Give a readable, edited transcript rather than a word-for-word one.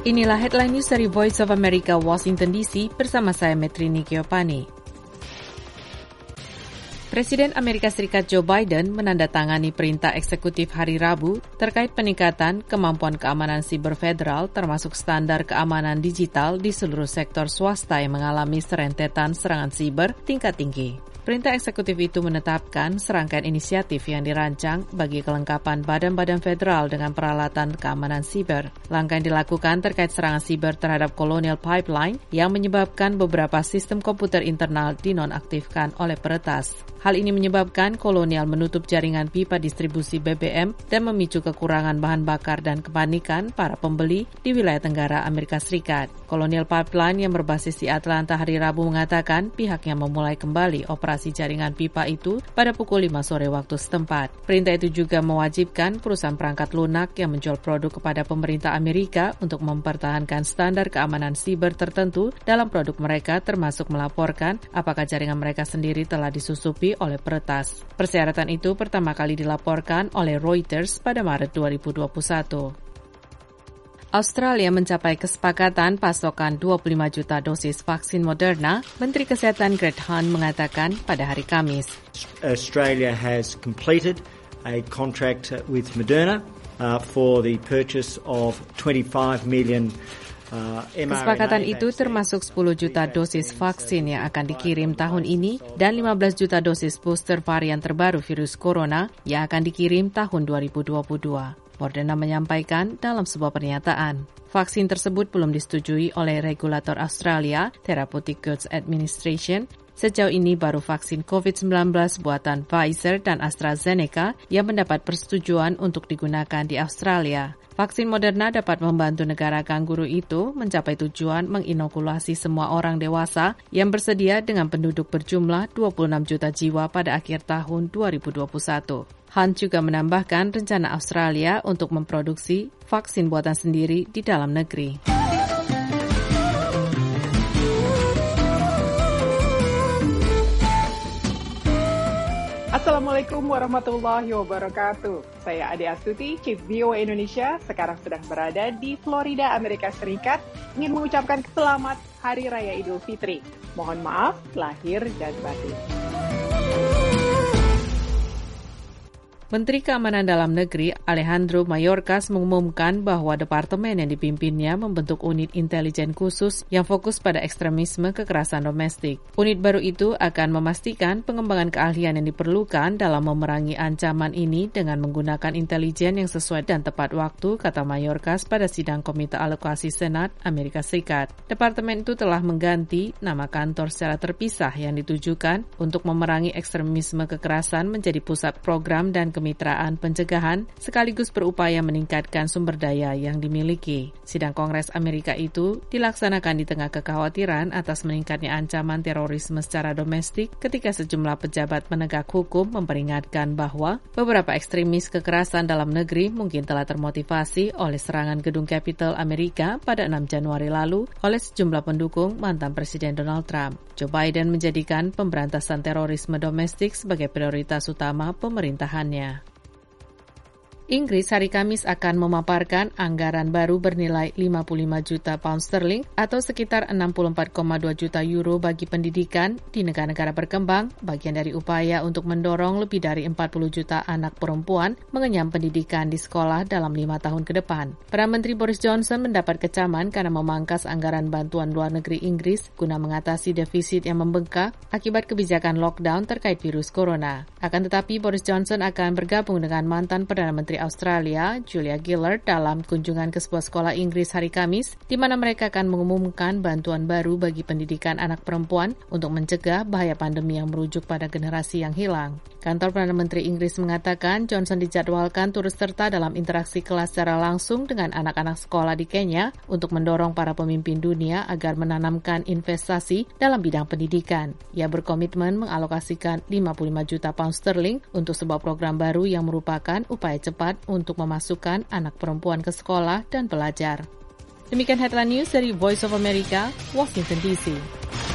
Inilah headline news dari Voice of America, Washington DC, bersama saya Metrini Giovanni. Presiden Amerika Serikat Joe Biden menandatangani perintah eksekutif hari Rabu terkait peningkatan kemampuan keamanan siber federal termasuk standar keamanan digital di seluruh sektor swasta yang mengalami serentetan serangan siber tingkat tinggi. Perintah eksekutif itu menetapkan serangkaian inisiatif yang dirancang bagi kelengkapan badan-badan federal dengan peralatan keamanan siber. Langkah yang dilakukan terkait serangan siber terhadap Colonial Pipeline yang menyebabkan beberapa sistem komputer internal dinonaktifkan oleh peretas. Hal ini menyebabkan Colonial menutup jaringan pipa distribusi BBM dan memicu kekurangan bahan bakar dan kepanikan para pembeli di wilayah Tenggara Amerika Serikat. Colonial Pipeline yang berbasis di Atlanta hari Rabu mengatakan pihaknya memulai kembali operasi jaringan pipa itu pada pukul 5 sore waktu setempat. Perintah itu juga mewajibkan perusahaan perangkat lunak yang menjual produk kepada pemerintah Amerika untuk mempertahankan standar keamanan siber tertentu dalam produk mereka termasuk melaporkan apakah jaringan mereka sendiri telah disusupi oleh peretas. Persyaratan itu pertama kali dilaporkan oleh Reuters pada Maret 2021. Australia mencapai kesepakatan pasokan 25 juta dosis vaksin Moderna, Menteri Kesehatan Greg Hunt mengatakan pada hari Kamis. Australia has completed a contract with Moderna for the purchase of 25 million Kesepakatan itu termasuk 10 juta dosis vaksin yang akan dikirim tahun ini dan 15 juta dosis booster varian terbaru virus corona yang akan dikirim tahun 2022. Moderna menyampaikan dalam sebuah pernyataan. Vaksin tersebut belum disetujui oleh regulator Australia, Therapeutic Goods Administration. Sejauh ini baru vaksin COVID-19 buatan Pfizer dan AstraZeneca yang mendapat persetujuan untuk digunakan di Australia. Vaksin Moderna dapat membantu negara kanguru itu mencapai tujuan menginokulasi semua orang dewasa yang bersedia dengan penduduk berjumlah 26 juta jiwa pada akhir tahun 2021. Hunt juga menambahkan rencana Australia untuk memproduksi vaksin buatan sendiri di dalam negeri. Assalamualaikum warahmatullahi wabarakatuh. Saya Ade Astuti, Chief VOA Indonesia, sekarang sedang berada di Florida, Amerika Serikat, ingin mengucapkan selamat Hari Raya Idul Fitri. Mohon maaf, lahir dan batin. Menteri Keamanan Dalam Negeri Alejandro Mayorkas mengumumkan bahwa departemen yang dipimpinnya membentuk unit intelijen khusus yang fokus pada ekstremisme kekerasan domestik. Unit baru itu akan memastikan pengembangan keahlian yang diperlukan dalam memerangi ancaman ini dengan menggunakan intelijen yang sesuai dan tepat waktu, kata Mayorkas pada sidang Komite Alokasi Senat Amerika Serikat. Departemen itu telah mengganti nama kantor secara terpisah yang ditujukan untuk memerangi ekstremisme kekerasan menjadi pusat program dan kemitraan pencegahan sekaligus berupaya meningkatkan sumber daya yang dimiliki. Sidang Kongres Amerika itu dilaksanakan di tengah kekhawatiran atas meningkatnya ancaman terorisme secara domestik ketika sejumlah pejabat penegak hukum memperingatkan bahwa beberapa ekstremis kekerasan dalam negeri mungkin telah termotivasi oleh serangan gedung Capitol Amerika pada 6 Januari lalu oleh sejumlah pendukung mantan Presiden Donald Trump. Joe Biden menjadikan pemberantasan terorisme domestik sebagai prioritas utama pemerintahannya. Inggris hari Kamis akan memaparkan anggaran baru bernilai 55 juta pound sterling atau sekitar 64,2 juta euro bagi pendidikan di negara-negara berkembang, bagian dari upaya untuk mendorong lebih dari 40 juta anak perempuan mengenyam pendidikan di sekolah dalam 5 tahun ke depan. Perdana Menteri Boris Johnson mendapat kecaman karena memangkas anggaran bantuan luar negeri Inggris guna mengatasi defisit yang membengkak akibat kebijakan lockdown terkait virus corona. Akan tetapi Boris Johnson akan bergabung dengan mantan Perdana Menteri Australia, Julia Gillard, dalam kunjungan ke sebuah sekolah Inggris hari Kamis, di mana mereka akan mengumumkan bantuan baru bagi pendidikan anak perempuan untuk mencegah bahaya pandemi yang merujuk pada generasi yang hilang. Kantor Perdana Menteri Inggris mengatakan Johnson dijadwalkan turut serta dalam interaksi kelas secara langsung dengan anak-anak sekolah di Kenya untuk mendorong para pemimpin dunia agar menanamkan investasi dalam bidang pendidikan. Ia berkomitmen mengalokasikan 55 juta pound sterling untuk sebuah program baru yang merupakan upaya cepat untuk memasukkan anak perempuan ke sekolah dan belajar. Demikian headline news dari Voice of America, Washington DC.